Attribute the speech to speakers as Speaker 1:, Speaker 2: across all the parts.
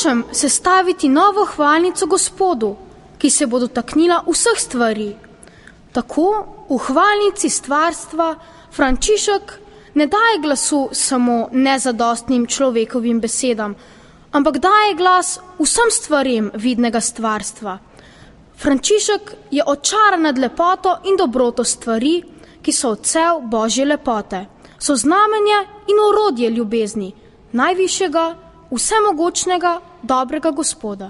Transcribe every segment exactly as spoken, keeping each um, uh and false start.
Speaker 1: hočem sestaviti novo hvalnico Gospodu, ki se bo dotaknila vseh stvari. Tako v hvalnici stvarstva Frančišek ne daje glasu samo nezadostnim človekovim besedam, ampak daje glas vsem stvarem vidnega stvarstva. Frančišek je očaran nad lepoto in dobroto stvari, ki so odsev Božje lepote, so znamenje in orodje ljubezni, najvišjega, vsemogočnega, dobrega Gospoda.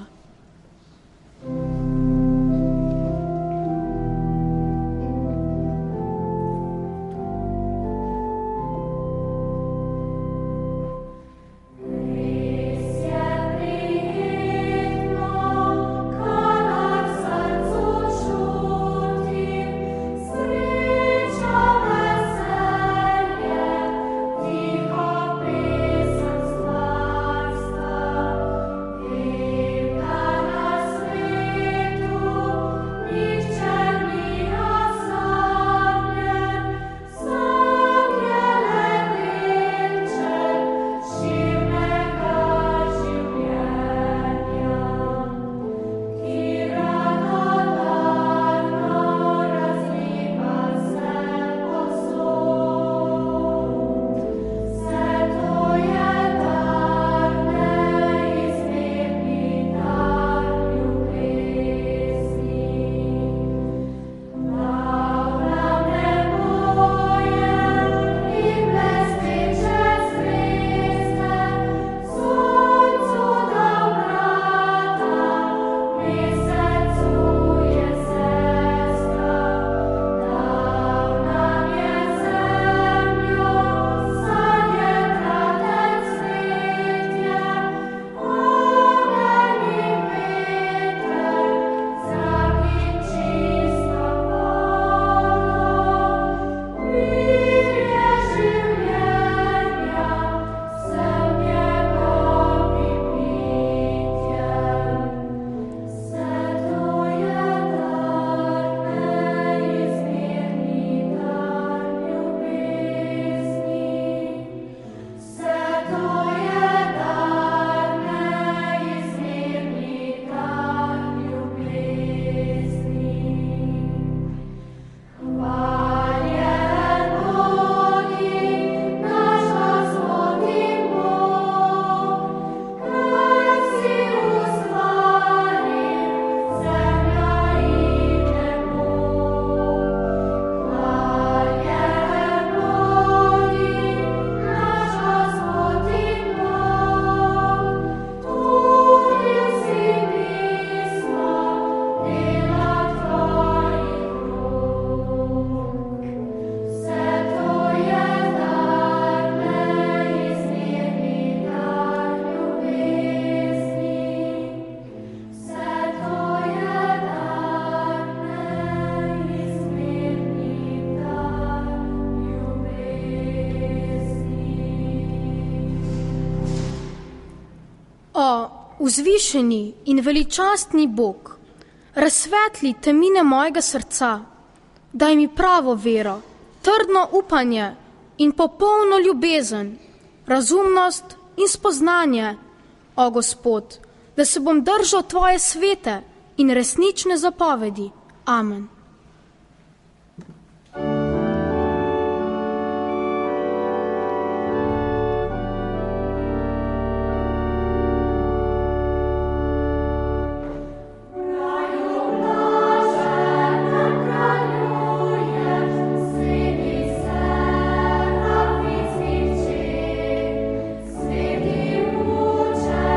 Speaker 1: Vzvišeni in veličastni Bog, razsvetli temine mojega srca, daj mi pravo vero, trdno upanje in popolno ljubezen, razumnost in spoznanje, o Gospod, da se bom držal tvoje svete in resnične zapovedi. Amen.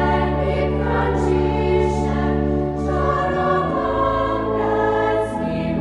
Speaker 2: Thank you.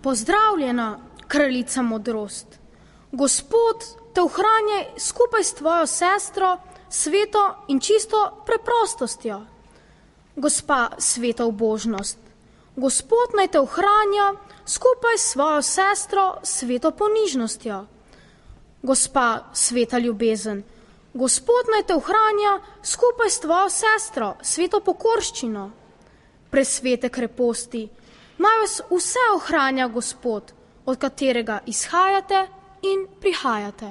Speaker 1: Pozdravljena, kraljica modrost. Gospod te ohranja skupaj s tvojo sestro, sveto in čisto preprostostjo. Gospa sveta ubožnost, Gospod naj te ohranja skupaj s svojo sestro, sveto ponižnostjo. Gospa sveta ljubezen, Gospod naj te ohranja skupaj s tvojo sestro, sveto pokorščino. Presvete kreposti, naj vas vse ohranja Gospod, od katerega izhajate in prihajate.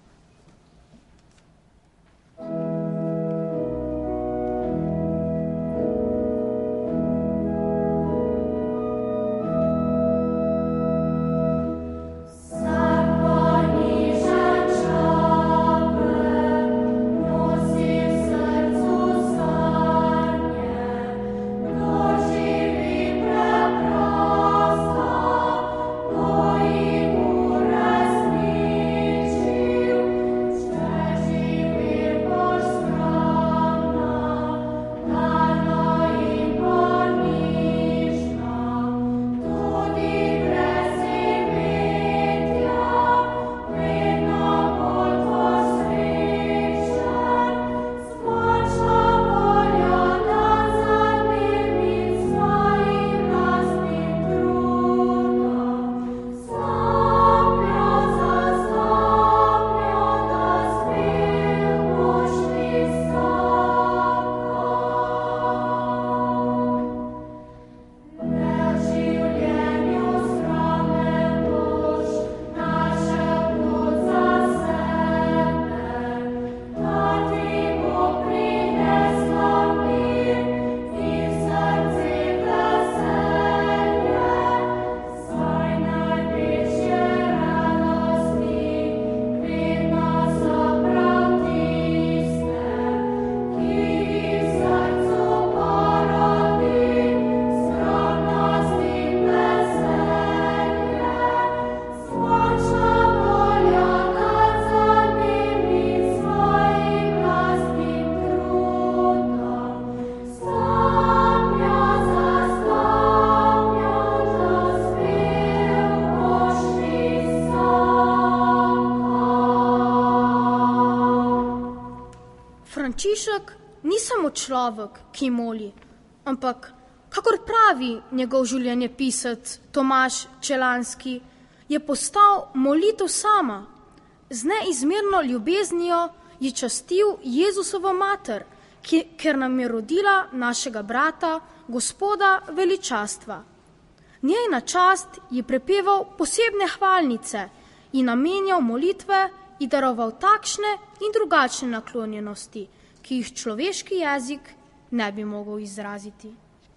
Speaker 1: Frančišek ni samo človek, ki moli, ampak, kakor pravi njegov življenjepisec Tomaž Čelanski, je postal molitev sama. Z neizmerno ljubeznijo je častil Jezusovo mater, ki, ker nam je rodila našega brata, Gospoda veličastva. Njej na čast je prepeval posebne hvalnice in namenjal molitve in daroval takšne in drugačne naklonjenosti, ki jih človeški jezik ne bi mogel izraziti.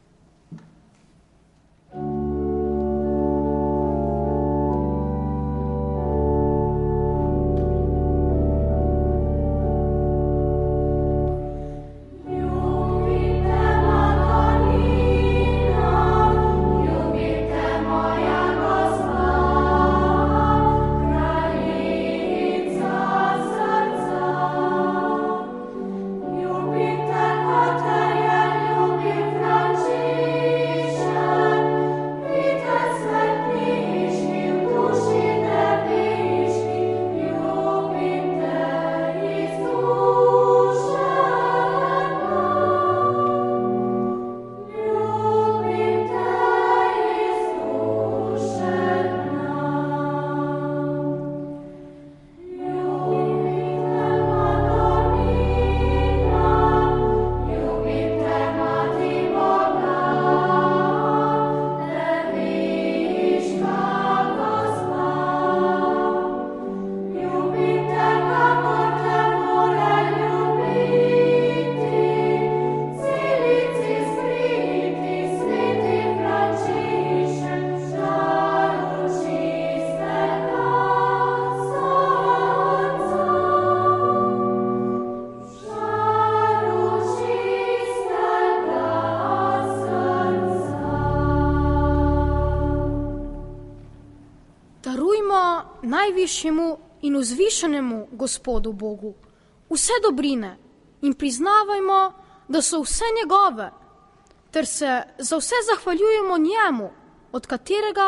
Speaker 1: Najvišjemu in vzvišenemu Gospodu Bogu vse dobrine in priznavajmo, da so vse njegove, ter se za vse zahvaljujemo njemu, od katerega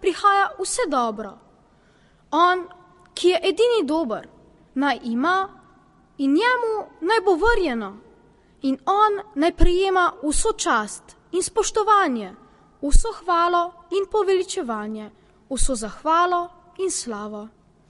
Speaker 1: prihaja vse dobro. On, ki je edini dober, naj ima in njemu naj bo verjeno. In on naj prejema vso čast in spoštovanje, vso hvalo in poveličevanje, vso zahvalo in slavo.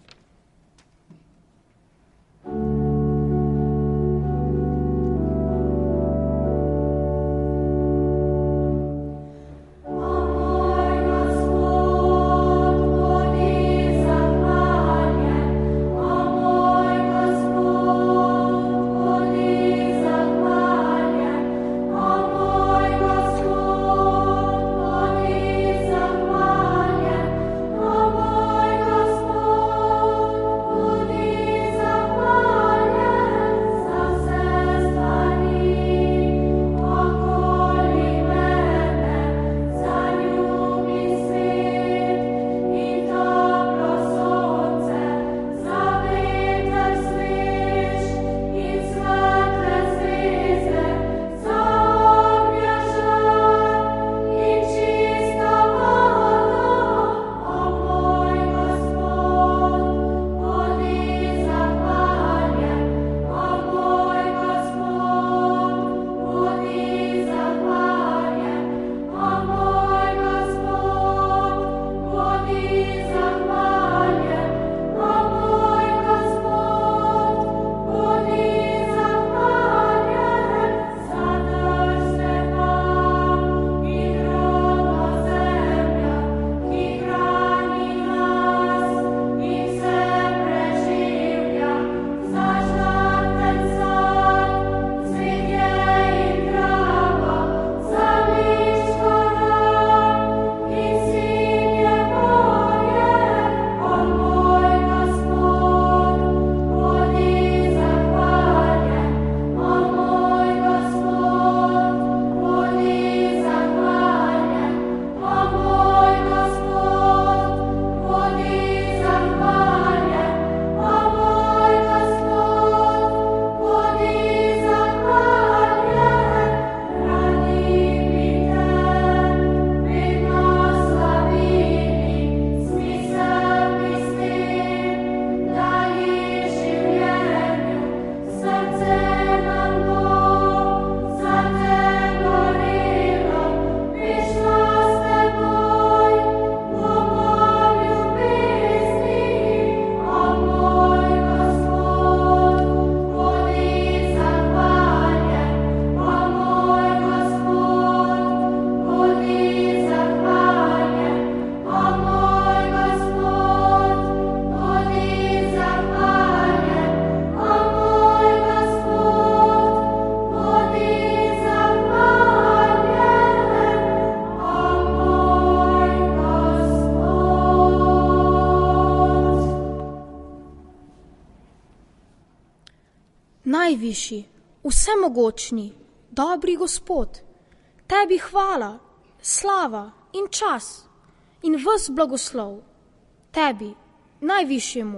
Speaker 1: Najvišji, vsemogočni, dobri Gospod, tebi hvala, slava in čas in ves blagoslov, tebi, najvišjemu,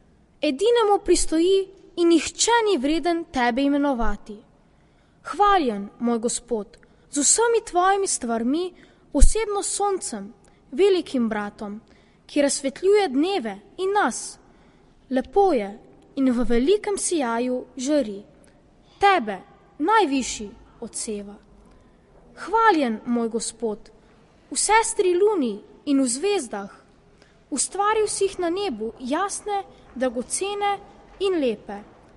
Speaker 1: edinemu pristoji in nihče ni vreden tebe imenovati. Hvaljen, moj Gospod, z vsemi tvojimi stvarmi, posebno s soncem, velikim bratom, ki razsvetljuje dneve in nas. Lepo je in v velikem sijaju žari. Tebe, najvišji, odseva. Hvaljen, moj Gospod, v sestri luni in v zvezdah, ustvaril si jih na nebu jasne, dragocene in lepe.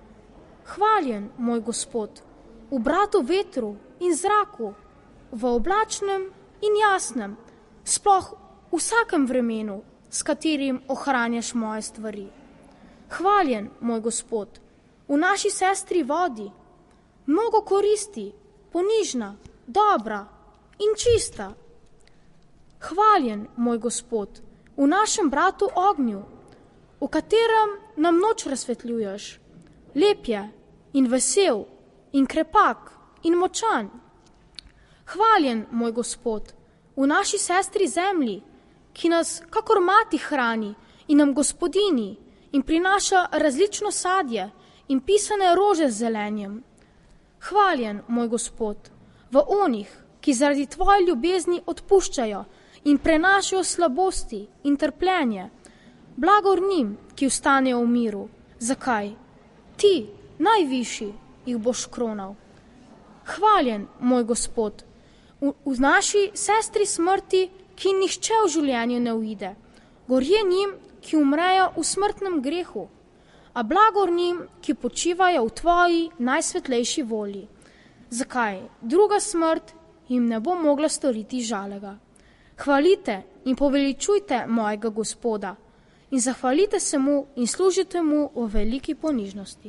Speaker 1: Hvaljen, moj Gospod, v bratu vetru in zraku, v oblačnem in jasnem, sploh v vsakem vremenu, s katerim ohranjaš moje stvari. Hvaljen, moj Gospod, v naši sestri vodi, mnogo koristi, ponižna, dobra in čista. Hvaljen, moj Gospod, v našem bratu ognju, v katerem nam noč razsvetljuješ, lep je in vesel in krepak in močan. Hvaljen, moj Gospod, v naši sestri zemlji, ki nas kakor mati hrani in nam gospodini in prinaša različno sadje in pisane rože z zelenjem. Hvaljen, moj Gospod, v onih, ki zaradi tvoje ljubezni odpuščajo in prenašajo slabosti in trpljenje. Blagor njim, ki ostanejo v miru. Zakaj? Ti, najvišji, jih boš kronal. Hvaljen, moj Gospod, v, v naši sestri smrti, ki nihče v življenju ne uide. Gorje njim, ki umrejo v smrtnem grehu, a blagor njim, ki počivajo v tvoji najsvetlejši volji. Zakaj? Druga smrt jim ne bo mogla storiti žalega. Hvalite in poveličujte mojega Gospoda in zahvalite se mu in služite mu v veliki ponižnosti.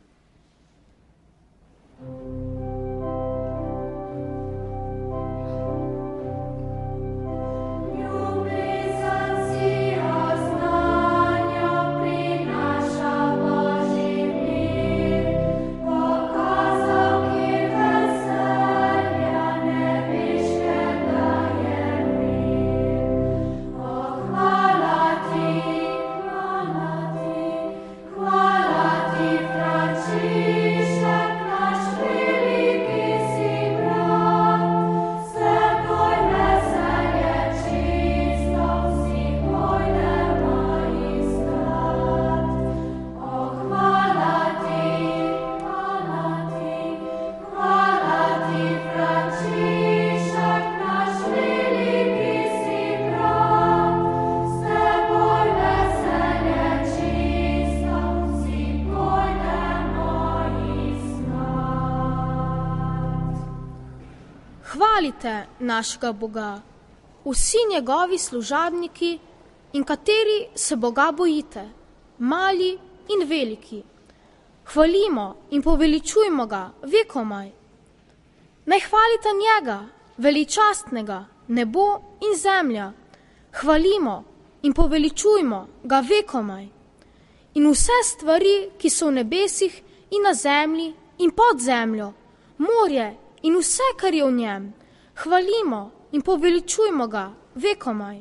Speaker 1: Hvalite našega Boga, vsi njegovi služabniki in kateri se Boga bojite, mali in veliki. Hvalimo in poveličujmo ga vekomaj. Naj hvalite njega, veličastnega, nebo in zemlja. Hvalimo in poveličujmo ga vekomaj. In vse stvari, ki so v nebesih in na zemlji in pod zemljo, morje in vse, kar je v njem, hvalimo in poveličujmo ga vekomaj.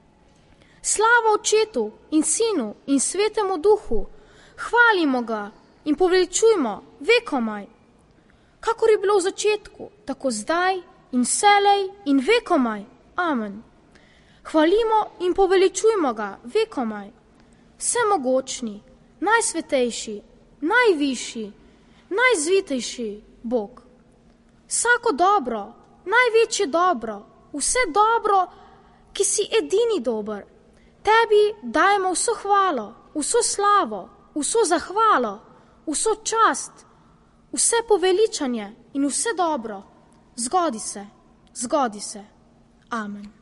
Speaker 1: Slava Očetu in Sinu in Svetemu Duhu, hvalimo ga in poveličujmo vekomaj. Kakor je bilo v začetku, tako zdaj in vselej in vekomaj. Amen. Hvalimo in poveličujmo ga vekomaj. Vsemogočni, najsvetejši, najvišji, najzvitejši Bog. Vsako dobro, največje dobro, vse dobro, ki si edini dober. Tebi dajemo vso hvalo, vso slavo, vso zahvalo, vso čast, vse poveličanje in vse dobro. Zgodi se, zgodi se. Amen.